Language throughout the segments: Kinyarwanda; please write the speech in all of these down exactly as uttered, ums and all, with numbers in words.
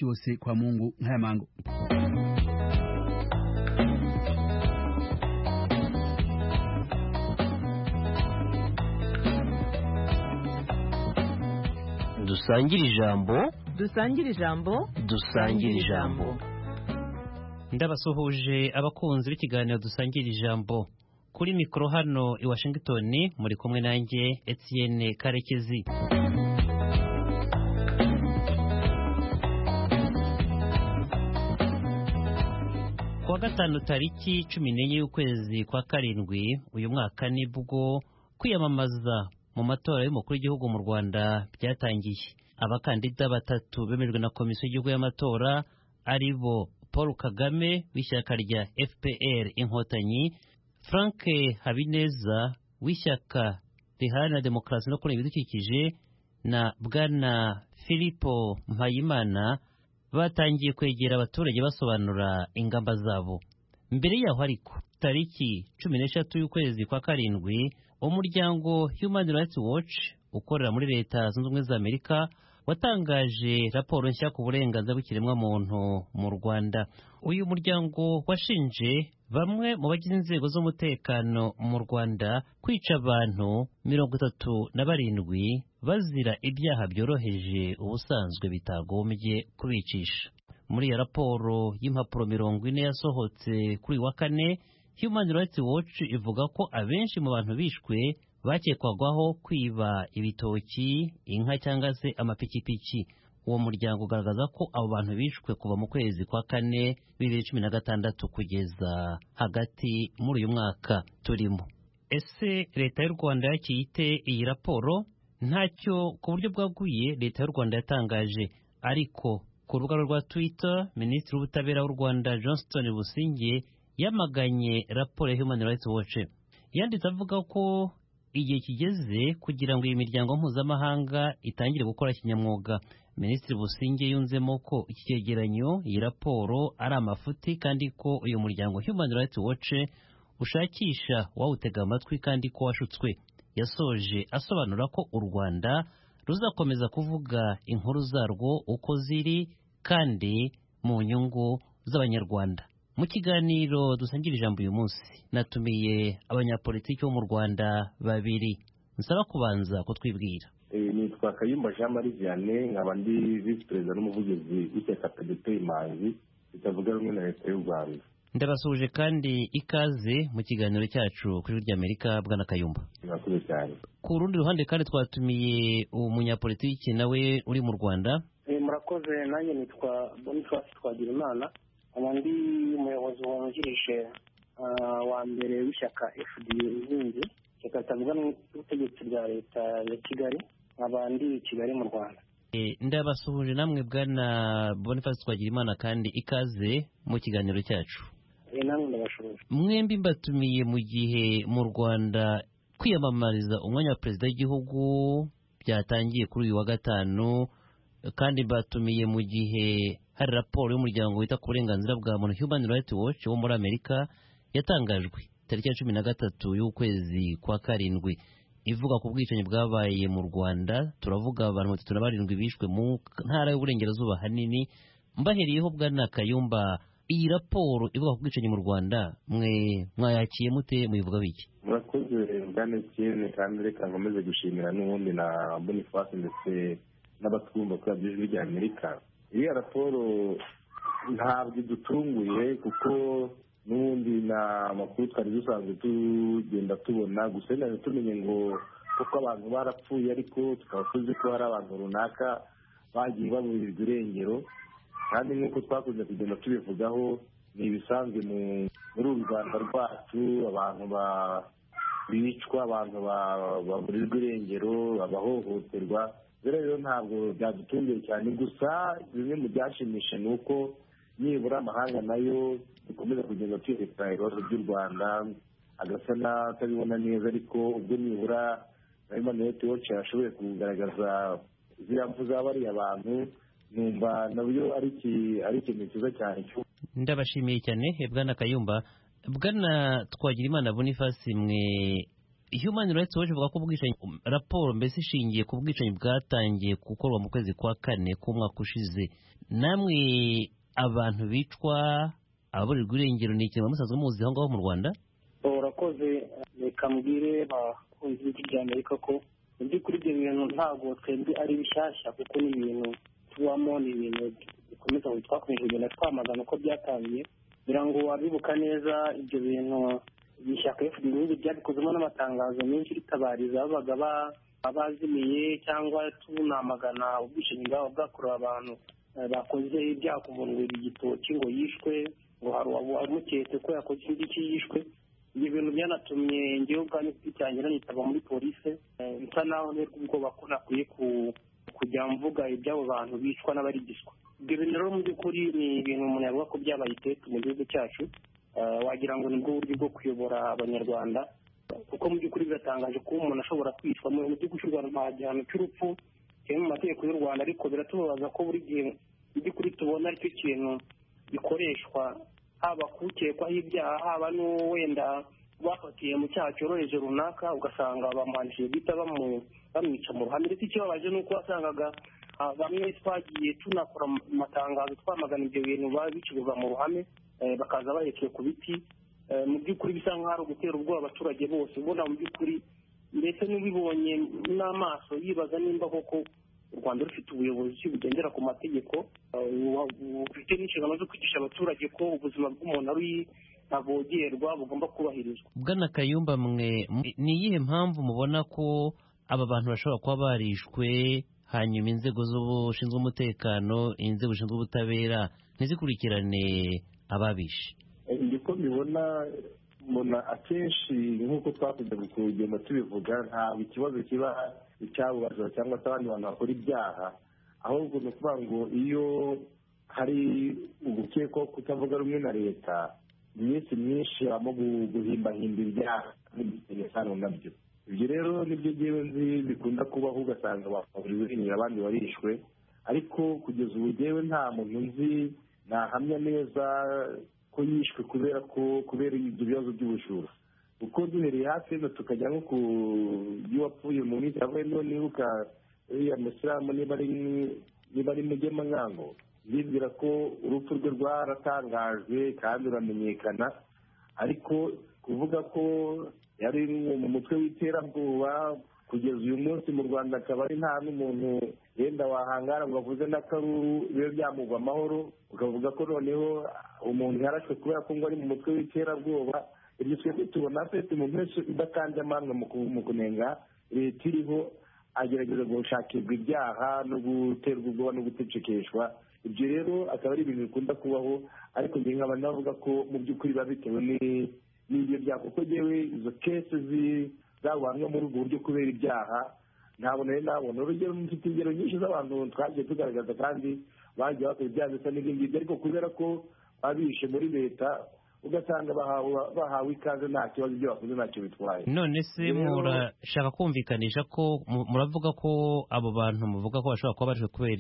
misi yose kwa Mungu nkaya mango. Dusangire ijambo dusangire ijambo dusangire ijambo ndabasuhuje abakunzi b'ikiganiro dusangira ijambo kuri mikoro hano i Washington muri kumwe nanjye Etienne Karekezi. Kuwa gatanu tariki cumi n'enye y'ukwezi kwa karindwi uyu mwaka nibwo kwiyamamaza mu matora y'umukuru w'igihugu mu Rwanda byatangiye. Abakandida batatu bemejwe na komisiyo y'igihugu y'amatora ari bo Paul Kagame w'ishyaka rya F P R Inkotanyi, Frank Habineza w'ishyaka riharanira demokarasi no kurengera ibidukikije na bwana Filipo Mpayimana batangiye kwegera abaturage basobanura ingamba zabo. Mbere yaho ariko tariki cumi n'eshatu y'ukwezi kwa karindwi umuryango Human Rights Watch ukorera muri Leta Zunze Ubumwe za Amerika watangaje raporo nshya ku burenganzira bw'ikiremwa muntu mu Rwanda. Uyu muryango washinje bamwe mu bagize inzego z'umutekano mu Rwanda kwica abantu mirongo itatu na barindwi bazira ibyaha byoroheje ubusanzwe bitagombye kubicisha. Muri ya raporo y'impapuro mirongo ine yasohotse kuri wa kane, Human Rights Watch ivuga ko abenshi mu bantu bishwe bakekwagaho kwiba ibitoki, inka cyangwa se amapikipiki. Uwo muryango ugaragaza ko abo bantu bishwe kuva mu kwezi kwa kane bibiri cumi na gatandatu kugeza hagati muri uyu mwaka turimo. Ese leta y'u Rwanda yakiyite iyi raporo? Ntacyo ku buryo bwaguye leta y'u Rwanda yatangaje, ariko ku rubuga rwa Twitter Minisitiri w'Ubutabera w'u Rwanda Johnston Busingye yamaganye raporo ya Human Rights Watch. Yanditse avuga ko igihe kigeze kugira ngo iyi miryango mpuzamahanga itangire gukora kinyamwuga. Minisitiri Busingye yunzemo ko iki cyegeranyo, iyi raporo ari amafuti kandi ko uyu muryango Human Rights Watch ushakisha wawutega amatwi kandi ko washutswe. Yasoje asobanura ko u Rwanda ruzakomeza kuvuga inkuru zarwo uko ziri kandi mu nyungu z'Abanyarwanda. Mu kiganiro dusangira ijambo uyu munsi natumiye abanyapolitiki bo mu Rwanda babiri. Nsaba kubanza kutwibwira. Eh nitwa Kayumba Jean Marie Vianney, nkaba ndi vice president n'umuvugizi w'ishyaka P D P Imanzi bitavuga rumwe na leta y'u Rwanda. Ndabasuje kandi ikaze mu kiganiro cyacu kuri rya Amerika bwana Kayumba. Murakoze cyane. Ku rundi ruhande kandi twatumiye umunyapolitiki nawe uri mu Rwanda. Eh murakoze, nanjye nitwa Boniface Twagirimana, abandi umuyobozi wungirije wa mbere w'ishyaka F D Inkingi, cyakatavuga n'ubutegetsi bwa leta ya Kigali, abandi Kigali mu Rwanda. E, ndabasuhuje namwe bwana Boniface Twagirimana kandi ikaze mu kiganiro cyacu. E, namwe ndabashuje. Mwembi mbatumiye mu gihe mu Rwanda kwiyamamariza umwanya wa perezida w'igihugu byatangiye kuri uyu wa gatanu, kandi mbatumiye mu gihe hari raporo y'umuryango wita ku burenganzira bwa muntu Human Rights Watch wo muri Amerika yatangajwe tariki ya cumi na gatatu y'ukwezi kwa karindwi ivuga ku bwicanyi bwabaye mu Rwanda. Turavuga abantu batatu na barindwi bishwe mu ntara y'uburengerazuba hanini. Mbahereyeho bwana Kayumba, iyi raporo ivuga ku bwicanyi mu Rwanda mwe mwayakiye mute, muyivuga biki? Murakoze bwana Etienne, kandi reka nkomeze gushimira n'ubundi na Boniface ndetse n'abatwumva kuri by'ijwi rya Amerika. Iyi raporo ntabwo idutunguye kuko n'ubundi na makuru twari dusanzwe tugenda tubona, gusa nari tumenye ngo kuko abantu barapfuye ariko tukaba tuzi ko hari abantu runaka bagiye baburirwa irengero, kandi nk'uko twakunze kugenda tubivugaho ni ibisanzwe muri uru Rwanda rwacu, abantu bicwa, abantu baburirwa irengero, abahohoterwa. Rero ntabwo byadutunguye cyane, gusa bimwe mu byashimisha ni uko nibura amahanga nayo dukomeza kugenda twerekana ibibazo by'u Rwanda agasa n'atabibona neza, ariko ubwo nibura Human Rights Watch yashoboye kugaragaza ziriya mfu z'abariya abantu, numva nabyo ari ikintu cyiza cyane. Ndabashimiye cyane bwana Kayumba. Bwana Twagirimana Boniface, mwe Human Rights Watch ivuga ko ubwicanyi raporo mbese ishingiye ku bwicanyi bwatangiye gukorwa mu kwezi kwa kane k'umwaka ushize. Namwe abantu bicwa ababurirwa irengero ni ikintu musanzwe muzi aho ngaho mu Rwanda? Urakoze, reka mbwire abakunzi b'ijwi ry'Amerika ko mu by'ukuri ibyo bintu ntabwo twebwe ari bishyashya, kuko ni ibintu tubamo, ni ibintu dukomeza twakomeje kugenda twamagana uko byatangiye. kugira ngo wabibuka neza ibyo bintu ishyaka F D U byabikozemo n'amatangazo menshi ritabariza ababaga abazimiye cyangwa tunamagana ubwishingi bwabo bwakorewe abantu bakoze ibyaha ku muntu igitoki ngo yishwe, ngo hari uwamuketse ko yakoze iki yishwe. Ibyo bintu byanatumye ngewe ubwanjye kwitangira nitaba muri polisi, nsa naho n'ubwoba ko nakwiye kujya mvuga iby'abo bantu bicwa n'abarigishwa. Ibyo bintu rero mu by'ukuri ni ibintu umuntu yavuga ko byabaye iteka mu gihugu cyacu, wagira ngo nibwo buryo bwo kuyobora abanyarwanda, kuko mu by'ukuri biratangaje kuba umuntu ashobora kwicwa mu gihugu cy'u Rwanda nta gihano cy'urupfu kiri mu mategeko y'u Rwanda, ariko biratubabaza ko buri gihe mu by'ukuri tubona aricyo kintu gikoreshwa, haba kukekwaho ibyaha, haba n'uwenda bafatiye mu cyaha cyoroheje runaka ugasanga bamuhanishije guhita bamwica mu ruhame. Ndetse ikibabaje ni uko wasangaga bamwe twagiye tunakora amatangazo twamagana ibyo bintu babicuruzwa mu ruhame bakaza baherekeye ku biti. Mu by'ukuri bisa nk'aho ari ugutera ubwoba abaturage bose, ubona mu by'ukuri ndetse n'ubibonye n'amaso yibaza nimba koko u Rwanda rufite ubuyobozi bugendera ku mategeko, bufite n'inshingano zo kwigisha abaturage ko ubuzima bw'umuntu ari ntavogerwa bugomba kubahirizwa. Bwana Kayumba, mwe ni iyihe mpamvu mubona ko aba bantu bashobora kuba barishwe hanyuma inzego z'ubushinzwe umutekano, inzego zishinzwe ubutabera ntizikurikirane ababishe? Ndiko mbibona mbona akenshi nk'uko twakunze kugenda tubivuga, ntabwo ikibazo kiba icyabubajwa cyangwa se abandi bantu bakora ibyaha, ahubwo ni ukuvuga ngo iyo hari ugukekwaho kutavuga rumwe na leta, iminsi myinshi habamo guhimbahimba ibyaha n'ibitenge isano nabyo. Ibyo rero nibyo ngewe nzi bikunda kubaho, ugasanga bafaburiwe irengero abandi barishwe, ariko kugeza ubu ngewe nta muntu nzi nahamya neza ko yishwe kubera ko kubera ibyo bibazo by'ubujura. Uko duhereye hafi no tukajya nko ku y'uwapfuye mu minsi yavuye, none nibuka uriya musilamu niba ari niba ari Mugema Ngango, ndibwira ko urupfu rwe rwaratangajwe kandi ruramenyekana, ariko kuvuga ko yari mu mutwe w'iterabwoba kugeza uyu munsi mu Rwanda akaba ari nta n'umuntu yenda wahangara ngo avuze n'akaruru bibe byamugwa amahoro, ukavuga ko noneho umuntu yarashwe kubera ko ngo ari mu mutwe w'iterabwoba. Ibyo twese tubona afite mu mpeshyi idakanje amanga mu kunenga leta iriho, agerageza gushakirwa ibyaha no guterwa ubwoba no gucecekeshwa. Ibyo rero akaba ari ibintu bikunda kubaho, ariko njye nkaba navuga ko mu by'ukuri biba bitewe n'ibyo byaha, kuko njyewe izo kese zabanwa muri ubwo buryo kubera ibyaha ntabwo nari nabona. Urugero mfite ingero nyinshi z'abantu twagiye tugaragaza kandi bagiye bakora ibyaha bisa n'ibyo ngibyo, ariko kubera ko babishe muri leta ugasanga bahawe ikaze nta kibazo, ibyo bakoze ntacyo bitwaye. None se murashaka kumvikanisha ko muravuga ko abo bantu muvuga ko bashobora kuba barishwe kubera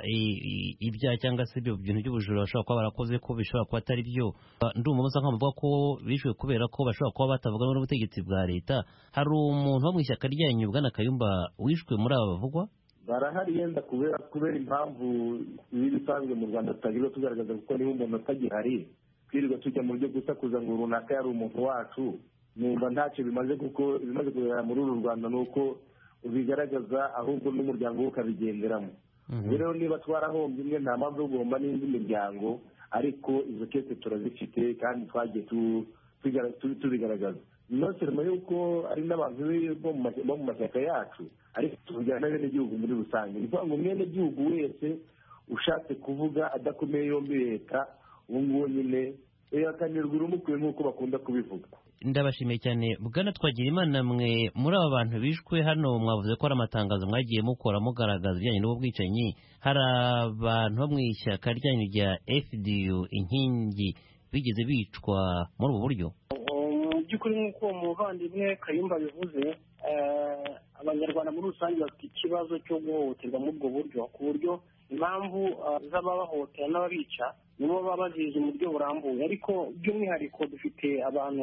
ibyaha cyangwa se ibyo bintu by'ubujura bashobora kuba barakoze ko bishobora kuba atari byo? Ndumva musa nkaho muvuga ko bishwe kubera ko bashobora kuba batavuga n'ubutegetsi bwa leta. Hari umuntu wo mu ishyaka ryanyu Bwana Kayumba wishwe muri aba bavugwa? Barahari, yenda kubera kubera impamvu ibisanzwe mu Rwanda tutagira tugaragaza, kuko niba umuntu atagihari twirirwa tujya mu buryo gusakuza ngo runaka yari umuntu wacu, numva ntacyo bimaze, kuko ibimaze kugaragara muri uru Rwanda ni uko ubigaragaza ahubwo n'umuryango we ukabigenderamo. Rero niba twarahombye imwe nta mpamvu yo guhomba n'indi miryango, ariko izo kese turazifite kandi twagiye tubigaragaza. Nose nyuma y'uko ari n'abantu bo mu mashyaka yacu, ariko tuvugana n'abenegihugu muri rusange. Ni ukuvuga ngo umwenegihugu wese ushatse kuvuga adakomeye yombi leta, ubu ngubu nyine yakanirwa urumukwiye nk'uko bakunda kubivuga. Ndabashimiye cyane Bwana Twagirimana. Mwe muri aba bantu bishwe hano mwavuze ko ari amatangazo mwagiye mukora mugaragaza ibijyanye n'ubu bwicanyi. Hari abantu bo mu ishyaka ryanyu rya F D U inkingi bigeze bicwa muri ubu buryo? Mu by'ukuri nk'uko umuvandimwe Kayumba bivuze, abanyarwanda muri rusange bafite ikibazo cyo guhohoterwa muri ubwo buryo, ku buryo impamvu z'ababahohotera n'ababica nibo baba bazizi mu buryo burambuye. Ariko by'umwihariko dufite abantu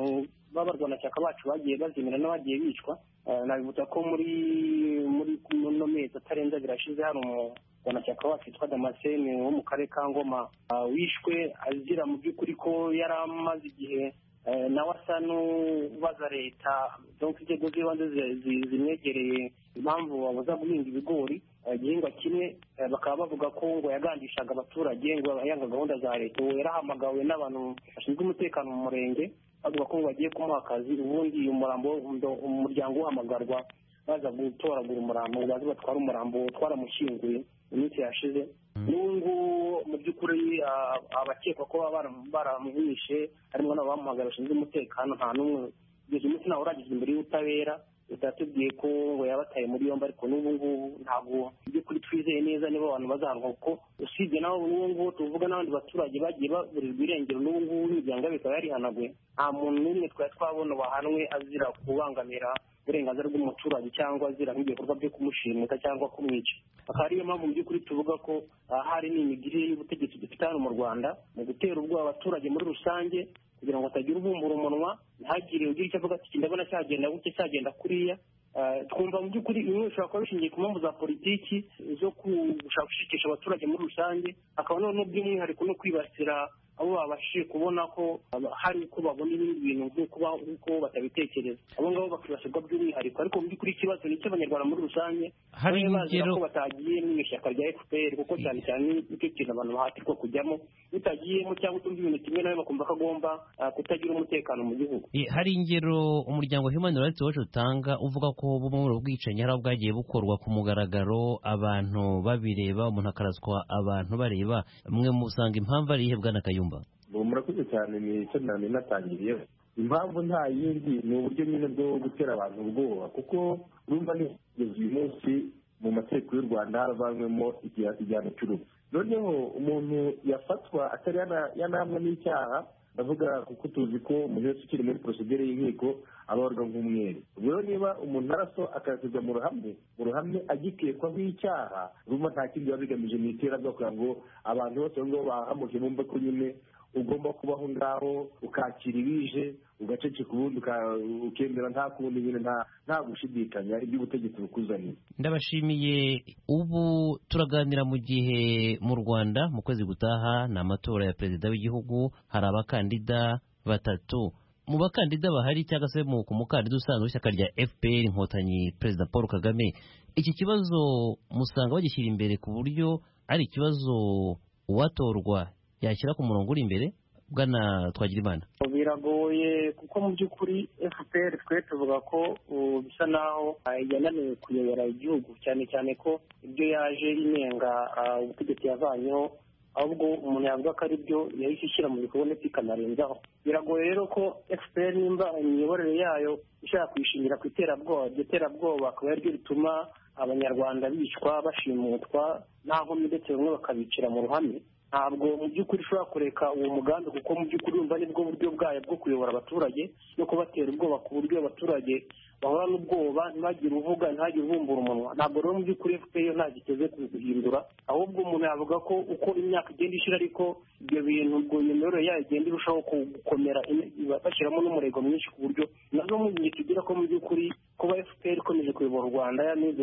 b'abarwanashyaka bacu bagiye bazimira n'abagiye bicwa. Nabibutsa ko muri muri no mezi atarenze abiri ashize hari umurwanashyaka wacu witwa Damascene wo mu karere ka Ngoma wishwe azira mu by'ukuri ko yari amaze igihe nawe asa n'ubaza leta donc inzego z'ibanze zimwegereye impamvu babuza guhinga ibigori igihingwa kimwe, bakaba bavuga ko ngo yagandishaga abaturage ngo yanga gahunda za leta. ubu yarahamagawe n'abantu bashinzwe umutekano mu murenge bavuga ko bagiye kumuha akazi, ubundi umurambo umuryango uhamagarwa baza gutoragura umurambo baza batwara umurambo twaramushyinguye iminsi yashize. n'ubu mu by'ukuri abakekwa ko baramwishe harimo n'abamuhamagara bashinzwe umutekano nta n'umwe kugeza umunsi nawe uragizwe imbere y'ubutabera. leta yatubwiye ko ngo yabataye muri yombi, ariko n'ubu ngubu ntabwo by'ukuri twizeye neza niba abantu bazahanwa, kuko usibye naho n'ubu ngubu tuvuga n'abandi baturage bagiye baburirwa irengero n'ubu ngubu imiryango bikaba yarihanaguye. nta muntu n'umwe twari twabona wahanwe azira kubangamira uburenganzira bw'umuturage cyangwa azira nk'ibikorwa byo kumushimuta cyangwa kumwica. akaba ariyo mpamvu mu by'ukuri tuvuga ko hari n'imigirire y'ubutegetsi dufite hano mu Rwanda mu gutera ubwoba abaturage muri rusange kugira ngo atagira ubumbura umunwa, ntagire ugira icyo avuga ati ndabona cyagenda gutya cyagenda kuriya. twumva mu by'ukuri bimwe bishobora kuba bishingiye ku mpamvu za politiki zo gushaka gushikisha abaturage muri rusange, hakaba noneho by'umwihariko no kwibasira abo babashije kubona ko hari uko babona ibindi bintu nk'uko batabitekereza, abo ngabo bakibasirwa by'umwihariko. ariko mu by'ukuri ikibazo ni icy'abanyarwanda muri rusange, hari ingero ko batagiye mu ishyaka rya F P R, kuko cyane cyane nicyo kintu abantu bahatirwa kujyamo. utagiyemo cyangwa utumva ibintu kimwe nawe bakumva ko agomba kutagira umutekano mu gihugu. hari ingero umuryango Human Rights Watch utanga uvuga ko bumwe mu bwicanyi hari bwagiye bukorwa ku mugaragaro, abantu babireba, umuntu akaraswa abantu bareba. mwe musanga impamvu ari ihe bwana Kayumba? murakoze cyane, ni icyo nane natangiriyeho. impamvu nta yindi ni uburyo nyine bwo gutera abantu ubwoba, kuko urumva ni uyu munsi mu mategeko y'u Rwanda haravanywemo igihano cy'urupfu. noneho umuntu yafatwa atari yanahamwa n'icyaha, ndavuga kuko tuzi ko umuntu wese ukiri muri procedure y'inkiko abarwa nk'umwere. rero niba umuntu araso akashyirwa mu ruhame mu ruhame agikekwaho icyaha, urumva nta kindi biba bigamije mu iterabwoba kugira ngo abantu bose ngo bahamuje bumve ko nyine ugomba kubaho ngaho ukakira ibije ugaceceka ubundi ukemera nta kundi nyine nta gushidikanya iby'ubutegetsi bukuzaniye. ndabashimiye. ubu turaganira mu gihe mu Rwanda mu kwezi gutaha ni amatora ya perezida w'igihugu, hari abakandida batatu. mu bakandida bahari cyangwa se ku mukandida usanzwe w'ishyaka rya F P R Inkotanyi, perezida Paul Kagame, iki kibazo musanga bagishyira imbere ku buryo ari ikibazo uwatorwa yashyira ku murongo uri imbere? bwana Twagirimana, biragoye kuko mu by'ukuri F P R twe tuvuga ko bisa naho yananiwe kuyobora igihugu, cyane cyane ko ibyo yaje inenga ubutegetsi yavanyeho, ahubwo umuntu yavuga ko ari byo yahise ishyira mu bikorwa ndetse ikanarenzaho. biragoye rero ko F P R nimba imiyoborere yayo ishaka kuyishingira ku iterabwoba, iryo terabwoba akaba ariryo rituma abanyarwanda bicwa bashimutwa nta nkomyi, ndetse bamwe bakabicira mu ruhame. ntabwo mu by'ukuri ushobora kureka uwo mugambi, kuko mu by'ukuri wumva nibwo buryo bwayo bwo kuyobora abaturage no kubatera ubwoba ku buryo abaturage bahora n'ubwoba ntibagire uvuga ntihagire ubumbura umunwa. ntabwo rero mu by'ukuri F P R nta giteze guhindura, ahubwo umuntu yavuga ko uko imyaka igenda ishira ariko ibyo bintu ubwo imiyoborere yayo igenda irushaho gukomera, bashyiramo n'umurego mwinshi ku buryo nazo mu gihe tugira ko mu by'ukuri kuba F P R ikomeje kuyobora u Rwanda yanize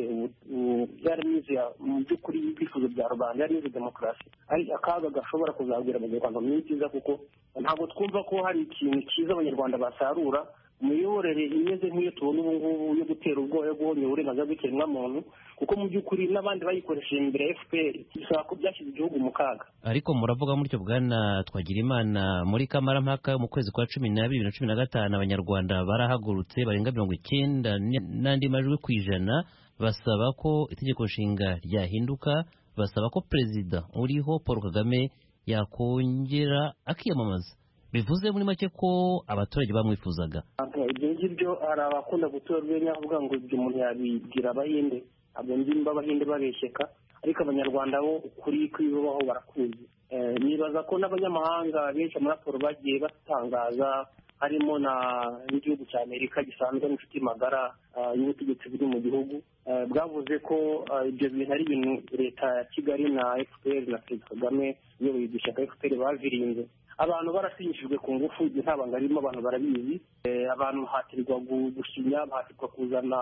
yaranize mu by'ukuri ibyifuzo bya rubanda, yanize demokarasi, ari akaga gashobora kuzabwira abanyarwanda mu minsi iza, kuko ntabwo twumva ko hari ikintu cyiza abanyarwanda basarura imiyoborere imeze nk'iyo tubona ubu ngubu yo gutera ubwoba, yo guhonyora uburenganzira bw'ikiremwamuntu, kuko mu by'ukuri n'abandi bayikoresheje imbere ya F P R bisaba ko byashyize igihugu mu kaga. ariko muravuga mutyo bwana Twagirimana, muri kamarampaka mu kwezi kwa cumi n'abiri bibiri na cumi na gatanu abanyarwanda barahagurutse barenga mirongo icyenda n'andi majwi ku ijana basaba ko itegeko nshinga ryahinduka, basaba ko perezida uriho Paul Kagame yakongera akiyamamaza. bivuze muri make ko abaturage bamwifuzaga. ibyo ngibyo hari abakunda gutora urwenya bavuga ngo ibyo umuntu yabibwira abahinde, abo ndimba abahinde babeshyeka, ariko abanyarwanda bo ukuri kwibaho barakuzi. nibaza ko n'abanyamahanga benshi muri raporo bagiye batangaza, harimo n'igihugu cya Amerika gisanzwe n'inshuti magara y'ubutegetsi buri mu gihugu, bwavuze ko ibyo bintu ari ibintu leta ya Kigali na F P R na Perezida Kagame uyoboye iryo shyaka F P R bavirinze. abantu barasinyishijwe ku ngufu, ibyo nta banga ririmo, abantu barabizi. Abantu bahatirwa gusinya, bahatirwa kuzana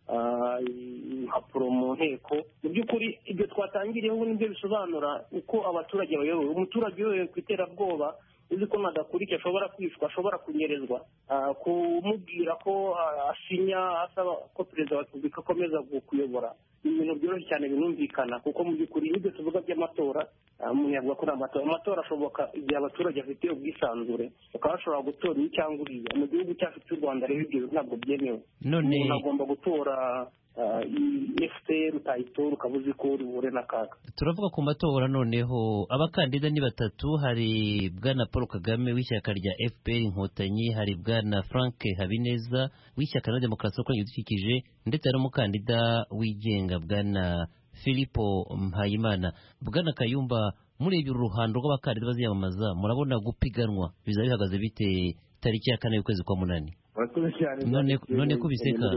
impapuro mu nteko. Mu by'ukuri ibyo twatangiriyeho nibyo bisobanura uko abaturage bayobowe. Umuturage uyobowe ku iterabwoba uzi ko nadakurikiye ashobora kwishwa, ashobora kunyerezwa, kumubwira ko asinya asaba ko perezida wa repubulika akomeza kuyobora, ibintu byoroshye cyane binumvikana, kuko mu by'ukuri ibyo tuvuga by'amatora, umuntu yavuga ko amatora amatora ashoboka igihe abaturage bafite ubwisanzure, bakaba bashobora gutora iyi cyangwa uriya. Mu gihugu cyacu cy'u Rwanda rero ibyo ntabwo byemewe. Umuntu agomba gutora F P R utayitora ukaba uzi ko uri buhure n'akaga. Turavuga ku matora noneho, abakandida ni batatu. Hari bwana Paul Kagame w'ishyaka rya F P R Inkotanyi, hari bwana Frank Habineza w'ishyaka na Demokarasi yo kurengera ibidukikije, ndetse hari umukandida wigenga bwana Philipo Mpayimana. Bwana Kayumba, murebye uruhando rw'abakandida baziyamamaza, murabona gupiganwa bizaba bihagaze bite tariki ya kane y'ukwezi kwa munani? none none kubiseka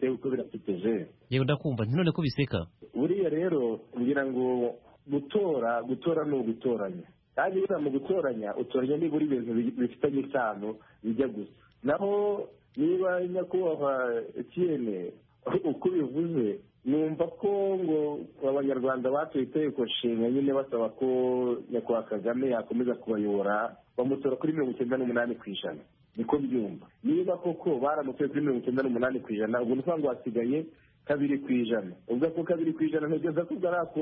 yewe ndakumva none kubiseka. Buriya rero ngira ngo gutora gutora ni ugutoranya, kandi buriya mu gutoranya utoranya nibura ibintu bifitanye isano bijya gusa. Naho niba nyakubahwa Etienne uko bivuze, numva ko ngo abanyarwanda batoye itegeko nshinga nyine basaba ko nyakubahwa Kagame yakomeza kubayobora, bamutora kuri mirongo icyenda n'umunani ku ijana. Niko byumva. Niba koko baramutoye kuri mirongo icyenda n'umunani ku ijana, ubwo ni ukuvuga ngo hasigaye kabiri ku ijana. Ubwo ko kabiri ku ijana ntegereza ko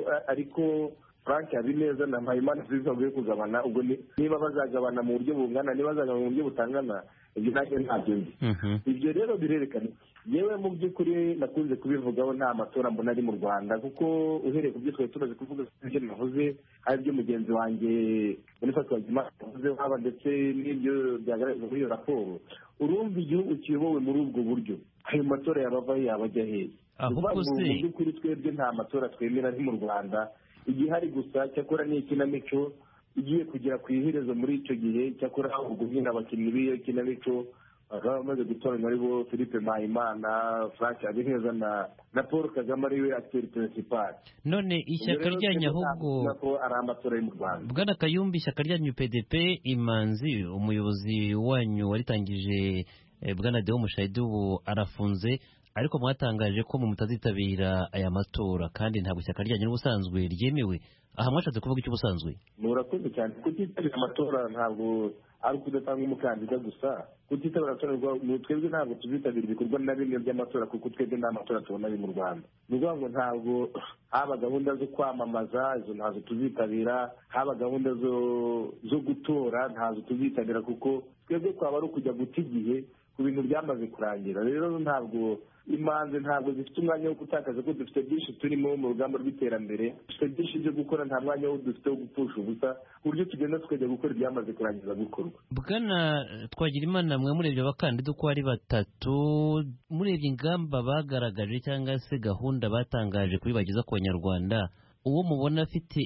ariko Frank Habineza na Mpayimana zizaguye kugabana. Ubwo niba bazagabana mu buryo bungana, niba bazagabana mu buryo butangana, ibyo ntabwo ntabyo nzi. Ibyo rero birerekana yewe mu by'ukuri nakunze kubivugaho, nta matora mbona ari mu Rwanda, kuko uhereye ku byo twari tumaze kuvuga ibyo navuze, ari byo mugenzi wanjye Boniface Twagirimana yavuze, haba ndetse n'ibyo byagaragazwa muri iyo raporo, urumva igihugu kiyobowe muri ubwo buryo, ayo matora yabava yaba ajya hehe? Ahubwo se mu by'ukuri twebwe nta matora twemera ari mu Rwanda. Igihari gusa cyakora ni ikinamico igiye kugera ku iherezo muri icyo gihe, cyakora ubwo nyine abakinnyi b'iyo kinamico bakaba bamaze gutoranywa ari bo Philippe Mpayimana, Frank Habineza na na Paul Kagame ariwe acteur principal. None ishyaka ryanyu ahubwo ko ari amatora yo mu Rwanda. Bwana Kayumba, ishyaka ryanyu P D P, Imanzi umuyobozi wanyu waritangije bwana Deo Mushayidi ubu arafunze, ariko mwatangaje ko mu mutazitabira aya matora, kandi ntabwo ishyaka ryanyu n'ubusanzwe ryemewe. Aha mwashatse kuvuga icyo ubusanzwe? Murakoze cyane. Kutitabira amatora ntabwo ari ukudatanga umukandida gusa. Kutitabira amatora mu twebwe ntabwo tuzitabira ibikorwa na bimwe by'amatora, kuko twebwe nta matora tubona ari mu Rwanda. Ni ukuvuga ngo ntabwo haba gahunda zo kwamamaza, izo ntazo tuzitabira, haba gahunda zo zo gutora ntazo tuzitabira, kuko twebwe twaba ari ukujya guta igihe ku bintu byamaze kurangira. Rero ntabwo imanze ntabwo zifite umwanya wo gutakaza, ko dufite byinshi turimo mu rugamba rw'iterambere, dufite byinshi byo gukora, nta mwanya wo dufite wo gupfusha ubusa, ku buryo tugenda tukajya gukora ibyamaze kurangiza gukorwa. Bwana Twagirimana, mwe murebye abakandida uko ari batatu, murebye ingamba bagaragaje cyangwa se gahunda batangaje kuri bageza ku Banyarwanda, uwo mubona afite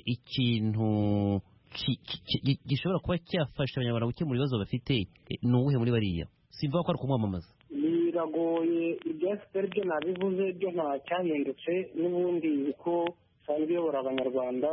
ikintu gishobora kuba cyafasha Abanyarwanda gukemura ibibazo bafite ni uwuhe muri bariya? Simva ko ari kumwamamaza. Biragoye, ibya F P R byo nabivuze, byo nta cyahindutse, n'ubundi uko usanzwe uyobora Abanyarwanda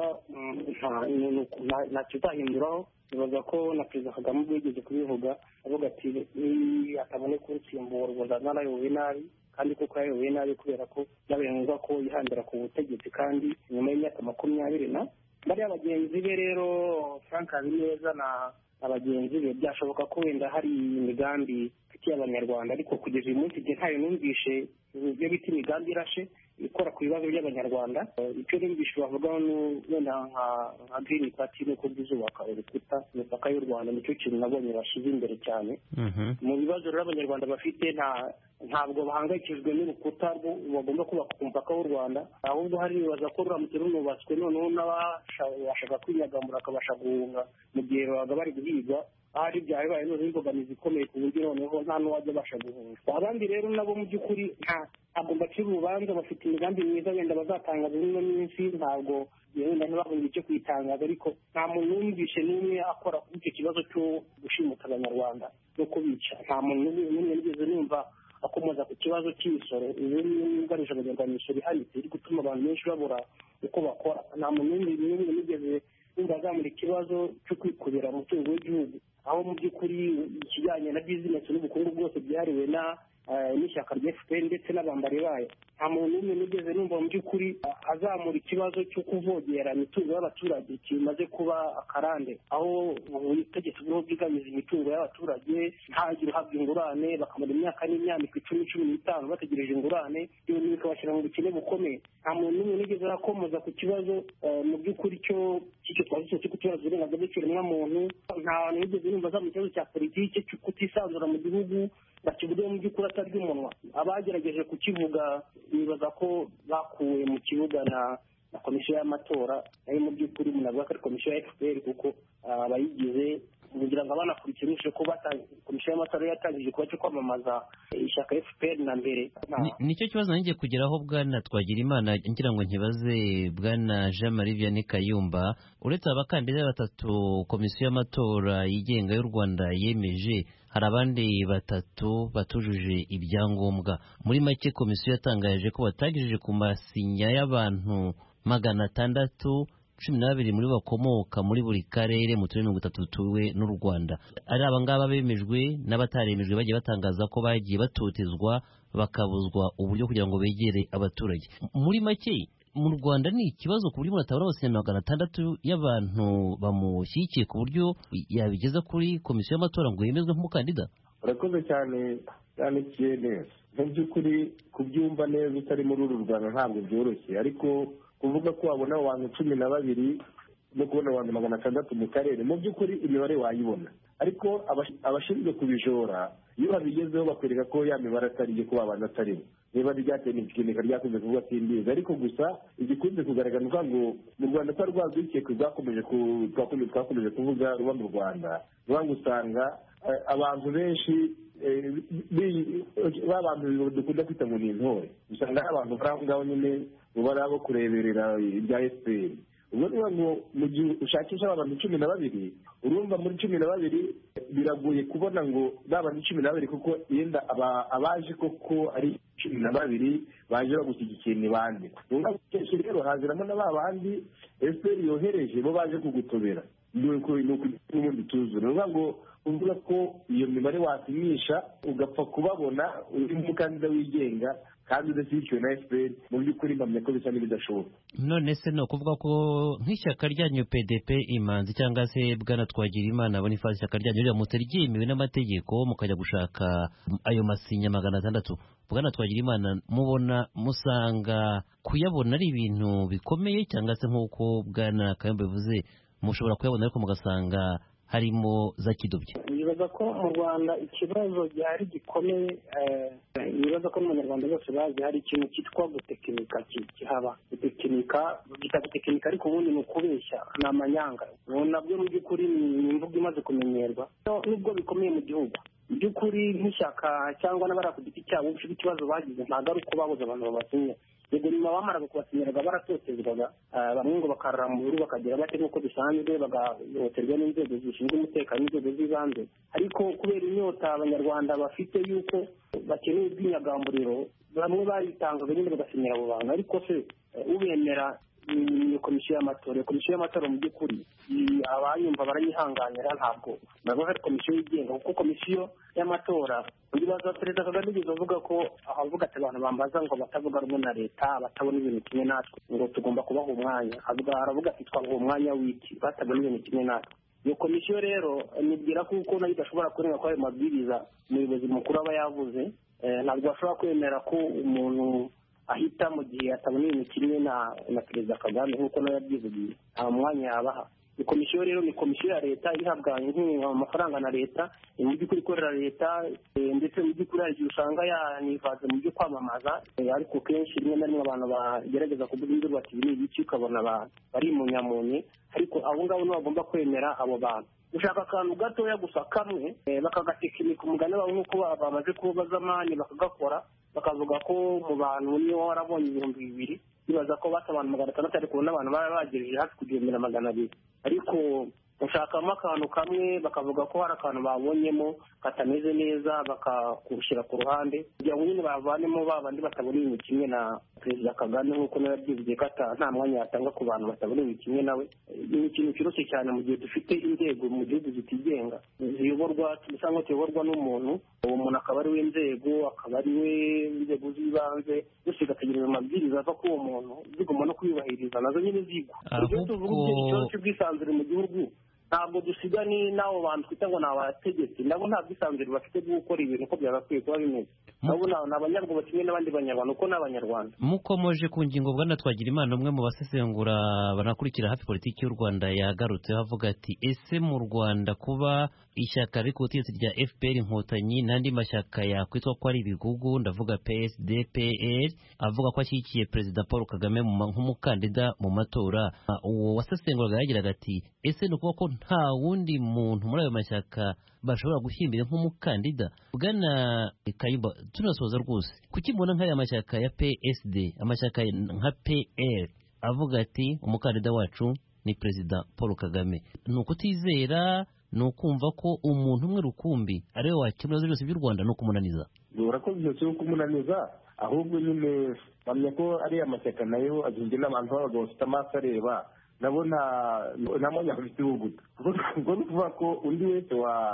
nta kizahinduraho. Bibaza ko na Perezida Kagame ubwo yigeze kubivuga, avuga ati ataboneka unsimburwa narayoboye nabi, kandi koko yayoboye nabi kubera ko byabaye ngombwa ko yihandira ku butegetsi, kandi nyuma y'imyaka makumyabiri na bariya bagenzi be rero Frank Habineza na abagenzi be byashoboka ko wenda hari imigambi ifitiye Abanyarwanda, ariko kugeza uyu munsi igihe ntayo numvishe ibyo bita imigambi irashe ikora ku bibazo by'Abanyarwanda. Icyo numvishe bavugaho wenda nka Green Party nuko bizubaka urukuta imipaka y'u Rwanda, nicyo kintu nabonye bashyize imbere cyane. Mu bibazo rero Abanyarwanda bafite nta ntabwo bahangayikijwe n'urukuta bagomba kubaka ku mupaka w'u Rwanda, ahubwo hari bibaza ko ruramutse runubatswe noneho n'abashaka kwinyagamura akabasha guhunga mu gihe babaga bari guhiga, ahari byari baye noneho imbogamizi ikomeye ku buryo noneho nta n'uwajya abasha guhunga. Abandi rero nabo mu by'ukuri ntabwo mbacira urubanza, bafite imigambi myiza wenda bazatangaza ino minsi, ntabwo wenda ntibabone icyo kwitangaza, ariko nta muntu wumvishe n'umwe akora kuri icyo kibazo cyo gushimuta Abanyarwanda no kubica. Nta muntu n'umwe nigeze numva akomoza ku kibazo cy'imisoro, iyo yugarije Abanyarwanda imisoro ihanitse iri gutuma abantu benshi babura uko bakora. Nta muntu n'umwe nigeze wumva azamura ikibazo cyo kwikubira umutungo w'igihugu, aho mu by'ukuri ikijyanye na bizinesi n'ubukungu bwose byihariwe na n'ishyaka rya F P R ndetse n'abambari bayo. Nta muntu n'umwe nigeze numva mu by'ukuri azamura ikibazo cyo kuvogera imitungo y'abaturage kimaze kuba akarande, aho ubutegetsi buriho bwigamiza imitungo y'abaturage ntagire uhabwa ingurane, bakamara imyaka n'imyaka icumi cumi n'itanu bategereje ingurane, ibyo bikabashyira mu bukene bukomeye. Nta muntu n'umwe nigeze arakomoza ku kibazo mu by'ukuri cyo cy'icyo twavuze cyo kutubaza uburenganzira bw'ikiremwamuntu. Nta bantu nigeze numva azamura ikibazo cya politiki cyo kutisanzura mu gihugu bakivuge mu by'ukuri atarya umunwa. Abagerageje kukivuga bibaza ko bakuwe mu kibuga na na komisiyo y'amatora, nayo mu by'ukuri umuntu avuga ko ari komisiyo ya F P R kuko abayigize kugira ngo abanakurikirane ko komisiyo y'amatora yatangije kuba cyo kwamamaza ishyaka F P R na mbere. Nicyo kibazo nanjye kugeraho bwana Twagirimana ngira ngo nkibaze bwana Jean Marie Vianney Kayumba, uretse abakandida batatu komisiyo y'amatora yigenga y'u Rwanda yemeje, hari abandi batatu batujuje ibyangombwa. Muri make komisiyo yatangaje ko batagejeje ku masinya y'abantu magana atandatu cumi na babiri muri bakomoka muri buri karere mu turere mirongo itatu tuwe n'u Rwanda. Ari abangaba bemejwe n'abataremejwe bagiye batangaza ko bagiye batotezwa bakabuzwa uburyo kugira ngo begere abaturage. Muri make mu Rwanda ni ikibazo ku buryo umuntu atabona abasinya magana atandatu y'abantu bamushyigikiye ku buryo yabigeza kuri komisiyo y'amatora ngo yemezwe nk'umukandida. urakoze cyane cyane neza. Mu by'ukuri kubyumva neza utari muri uru Rwanda ntabwo byoroshye, ariko kuvuga ko wabona abantu cumi na babiri no kubona abantu magana atandatu mu karere, mu by'ukuri imibare wayibona, ariko abashinzwe kubijora iyo babigezeho bakwereka ko ya mibare atari iyo kuba abantu ataribo. Niba ryateye ikinika ryakunze kuvuga simbizi, ariko gusa igikunze kugaragara ngo mu Rwanda ko rwazwikeko rwakomeje twakomeje kuvuga ruba mu Rwanda, ruba usanga abantu benshi b'abantu dukunda kwita ngo ni intore, usanga ari abantu bari aho ngaho nyine bari abo kureberera ibya F P R. ubwo niba ngo mu gihe ushakisha abantu cumi na babiri urumva muri cumi na babiri biragoye kubona ngo babandi cumi na babiri kuko yenda abaje koko ari cumi na babiri baje bagushyigikiye ni bande. Kenshi rero haziramo na babandi F P R yohereje bo baje kugutobera nuko nuko n'ubundi tuzura uvuga ngo uvuga ko iyo mibare wasinyisha ugapfa kubabona uri umukandida wigenga kandi udashyigikiwe na F P R, mu by'ukuri mpamya ko bisa n'ibidashoboka. None se no kuvuga ko nk'ishyaka ryanyu P D P Imanzi cyangwa se bwana Twagirimana Boniface, ishyaka ryanyu riramutse ryemewe n'amategeko mukajya gushaka ayo masinya magana atandatu, bwana Twagirimana mubona musanga kuyabona ari ibintu bikomeye cyangwa se nk'uko bwana Kayumba bivuze mushobora kuyabona ariko mugasanga harimo za kidobye? Nibaza ko mu Rwanda ikibazo gihari gikomeye, nibaza ko n'Abanyarwanda bose bazi hari ikintu cyitwa gutekinika kihaba. Gutekinika bita gutekinika ariko ubundi ni ukubeshya, ni amanyanga. Nabyo mu by'ukuri ni imvugo imaze kumenyerwa nubwo bikomeye mu gihugu. Mu by'ukuri nk'ishyaka cyangwa n'abari ku giti cyabo ufite ikibazo bagize ntabwo ari uko babuze abantu babasinya. Yego nyuma bamaraga kubasinyiraga baratotezwaga, bamwe ngo bakarara mu buru bakagira bate nk'uko bisanzwe bagahoterwa n'inzego zishinzwe umutekano n'inzego z'ibanze. Ariko kubera inyota abanyarwanda bafite yuko bakeneye ubwinyagamburiro, bamwe baritangaga nyine bagasinyira abo bantu. Ariko se ubemera ni komisiyo y'amatora. Komisiyo y'amatora mu by'ukuri abanyumva baranyihanganira, ntabwo ntabwo ari komisiyo yigenga kuko komisiyo y'amatora ibibazo perezida Kagame yigeze avuga ko avuga ati abantu bambaza ngo batavuga rumwe na leta batabona ibintu kimwe natwe ngo tugomba kubaha umwanya, aravuga ati twabaha umwanya w'iki batabona ibintu kimwe natwe. Iyo komisiyo rero nibwira kuko nayo idashobora kurenga ko ayo mabwiriza umuyobozi mukuru aba yavuze, ntabwo bashobora kwemera ko umuntu ahita mu gihe atabona ibintu kimwe na na perezida Kagame nk'uko nayo yabyivugiye, nta mwanya yabaha. Ni komisiyo rero ni komisiyo ya leta ihabwa amafaranga na leta, mu by'ukuri ikorera leta, ndetse mu by'ukuri hari igihe usanga yanivaze mu byo kwamamaza, ariko kenshi rimwe na rimwe abantu bagerageza kuvuga ibyo bati ibi ni ibiki ukabona bari mu nyamunye, ariko abo ngabo nibo bagomba kwemera abo bantu. Ushaka akantu gatoya gusa kamwe bakagatekinika umugani wabo nk'uko bamaze kubaza amani bakagakora, bakavuga ko mu bantu niyo warabonye ibihumbi bibiri bibaza ko basa abantu magana atandatu ariko n'abantu baba bagejeje hafi ku gihumbi na magana abiri. Ariko gushakamo akantu kamwe bakavuga ko hari akantu babonyemo katameze neza bakakushyira ku ruhande kugira ngo nyine bavanemo babandi batabona ibintu kimwe na perezida Kagame nk'uko nawe yabyivugiye ko nta mwanya yatanga ku bantu batabona ibintu kimwe nawe. ni ikintu cyoroshye cyane mu gihe dufite inzego mu gihugu zitigenga ziyoborwa dusanga tuyoborwa n'umuntu, uwo muntu akaba ari we nzego akaba ari we inzego z'ibanze zose zigategereza amabwiriza ava kuri uwo muntu zigomba no kuyubahiriza nazo nyine zigwa. Urugero tuvuga ikibazo cy'ubwisanzure mu gihugu ntabwo dusiga ni n'abo bantu twita ngo ni abategetsi nabo nta bwisanzure bafite bwo gukora ibintu uko byagakwiye kuba bimeze. nabo ni abanyarwanda kimwe n'abandi banyarwanda uko ni abanyarwanda. mukomoje ku ngingo bwana Twagirimana umwe mu basesengura banakurikira hafi politiki y'u Rwanda yagarutseho avuga ati ese mu Rwanda kuba ishyaka riri ku butegetsi rya F P R Inkotanyi n'andi mashyaka yakwitwa ko ari ibigugu ndavuga P S D P L avuga ko ashyigikiye perezida Paul Kagame nk'umukandida mu matora, uwo wasesenguraga yagiraga ati ese ni ukuvuga ko nta wundi muntu muri ayo mashyaka bashobora gushyira nk'umukandida? bwana Kayumba tunasoza rwose kuki mbona nk'aya mashyaka ya P S D amashyaka nka P L avuga ati umukandida wacu ni perezida Paul Kagame? ni ukutizera, ni ukumva ko umuntu umwe rukumbi ariwe wakemura ibibazo byose by'u Rwanda, ni ukumunaniza? urakoze byose yo kumunaniza, ahubwo nyine bamenya ko ariya mashyaka nayo agizwe n'abantu b'abagabo bafite amaso areba, nabo nta mwanya bafite wo guta. ubwo ni ukuvuga ko undi wese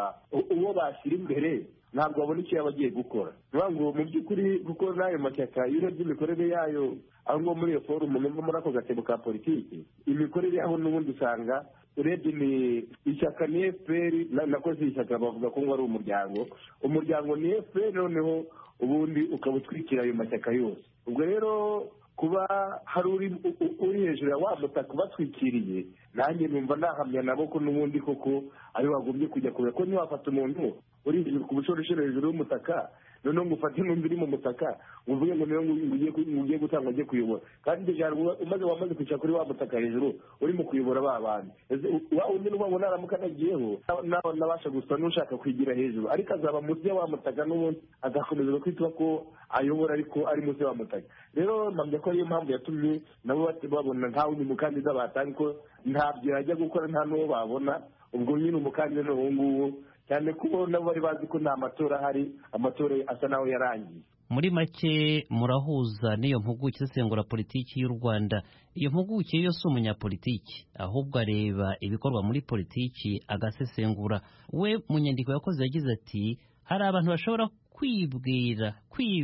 uwo bashyira imbere ntabwo babona icyo yaba agiye gukora. niyo ngo mu by'ukuri kuko n'ayo mashyaka iyo urebye imikorere yayo aho ngo muri iyo forumu nimba muri ako gatebo ka politiki imikorere yaho n'ubundi usanga urebye ni ishyaka ni F P R nako si ishyaka bavuga ko ngo ari umuryango umuryango ni F P R noneho ubundi ukaba utwikira ayo mashyaka yose. ubwo rero kuba hari uri hejuru ya wa mutaka ubatwikiriye nanjye numva nahamya nabo ko n'ubundi koko ari wagombye kujya kure ko ntiwafata umuntu uri ku bushorishoro hejuru y'umutaka noneho ngo ufate n'undi uri mu mutaka ngo uvuge ngo niyo ugiye gutanga ugiye kuyobora kandi iryo jambo umaze wamaze kwicara kuri wa mutaka hejuru urimo kuyobora ba bandi wa undi n'uvuga ngo naramuka nagiyeho nawe nabasha gusa n'ushaka kwigira hejuru ariko azaba munsi ya wa mutaka n'ubundi agakomeza kwitwa ko ayobora ariko ari munsi ya wa mutaka. rero mpamya ko ariyo mpamvu yatumye nabo babona nta wundi mukandida batanga ko ntabyo yajya gukora nta n'uwo babona. ubwo nyine umukandida ni uwo nguwo cyane ko nabo bari bazi ko nta matora ahari, amatora asa naho yarangiye. muri make murahuza n'iyo mpuguke isesengura politiki y'u Rwanda. iyo mpuguke yo si umunyapolitiki ahubwo areba ibikorwa muri politiki agasesengura. we mu nyandiko yakoze yagize ati hari abantu bashobora kwibwira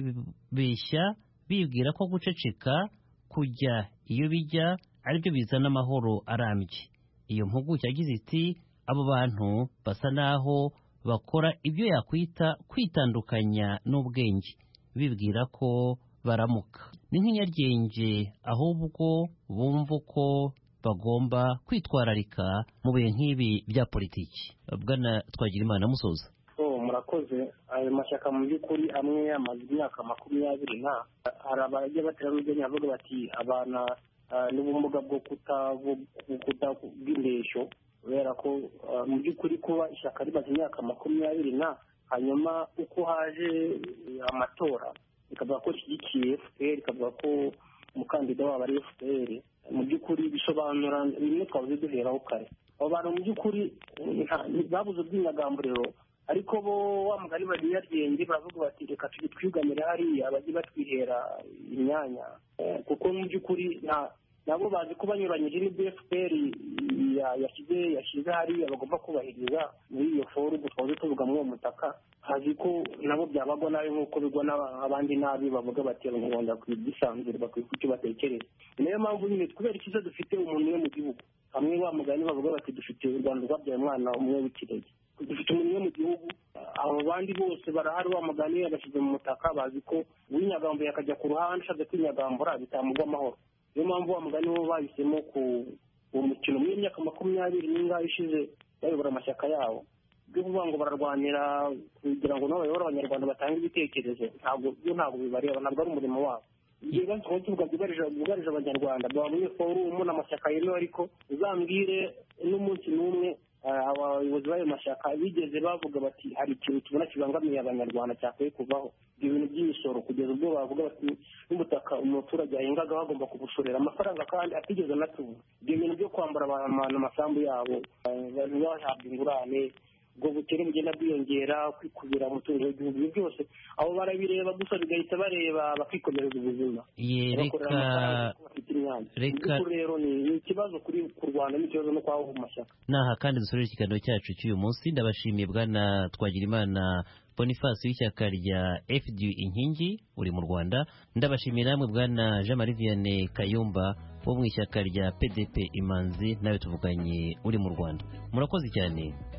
kwibeshya bibwira ko guceceka kujya iyo bijya aribyo bizana amahoro arambye. iyo mpuguke yagize iti abo bantu basa naho bakora ibyo yakwita kwitandukanya n'ubwenge bibwira ko baramuka. ni nk'inyaryenge ahubwo bumva ko bagomba kwitwararika mu bihe nk'ibi bya politiki. bwana Twagirimana musoza. murakoze. ayo mashyaka mu by'ukuri amwe amaze imyaka makumyabiri na hari abajya batera n'ubwenge bavuga bati abana n'ubumuga bwo kuta bw'indeshyo kubera ko mu by'ukuri kuba ishyaka rimaze imyaka makumyabiri na hanyuma uko haje amatora rikavuga ko rishyigikiye F P R rikavuga ko umukandida wabo ari F P R mu by'ukuri bisobanura bimwe twavuze duheraho kare. abo bantu mu by'ukuri babuze ubwinyagamburiro ariko bo wa mugani bariyaryenge baravuga bati reka tujye twigamire hariya bajye batwihera imyanya kuko mu by'ukuri nabo bazi ko banyuranyije n'ibyo F P R yashyize yashyize hariya bagomba kubahiriza muri iyo forumu twavuze tuvuga muri uwo mutaka. hazi ko nabo byabagwa nabi nk'uko bigwa n'abandi nabi bavuga bati abanyarwanda bakwiye ubwisanzure bakwiye ku icyo batekereza. niyo mpamvu nyine kubera icyiza dufite umuntu umwe mu gihugu hamwe wa mugani bavuga bati dufite u Rwanda rwabyaye umwana umwe w'ikirenge dufite umuntu umwe mu gihugu abo bandi bose barahari wa mugani agashyize mu mutaka bazi ko uwinyagambuye akajya ku ruhande ushatse kwinyagambura bitamugwa amahoro. niyo mpamvu wa mugani bo bahisemo ku umukino muri imyaka makumyabiri n'ingahe ishize bayobora amashyaka yabo byo kuvuga ngo bararwanira kugira ngo nabo bayobore abanyarwanda batange ibitekerezo ntabwo byo ntabwo bibareba ntabwo ari umurimo wabo. igihe basohoye tuvuga byugarije abanyarwanda baba muri forumu n'amashyaka yemewe ariko uzambwire n'umunsi n'umwe abayobozi abayobozi b'ayo mashyaka bigeze bavuga bati hari ikintu tubona kibangamiye abanyarwanda cyakwiye kuvaho ibyo bintu by'imisoro kugeza ubwo bavuga bati n'ubutaka umuturage ahingaga bagomba kubushorera amafaranga kandi atigeze anatubura ibyo bintu byo kwambura abantu amasambu yabo bahabwa ingurane ubwo bukene bugenda bwiyongera kwikubira umutungo w'igihugu ibyo byose abo barabireba gusa bigahita bareba bakikomereza ubuzima reka reka rero ni ikibazo kuri ku Rwanda n'ikibazo no kwaho mu mashyaka naha kandi dusorera ikiganiro cyacu cy'uyu munsi ndabashimiye bwana Twagirimana Boniface w'ishyaka rya F D U Inkingi uri mu Rwanda ndabashimiye namwe bwana Jean Marie Vianney Kayumba wo mu ishyaka rya P D P Imanzi nawe tuvuganye uri mu Rwanda murakoze cyane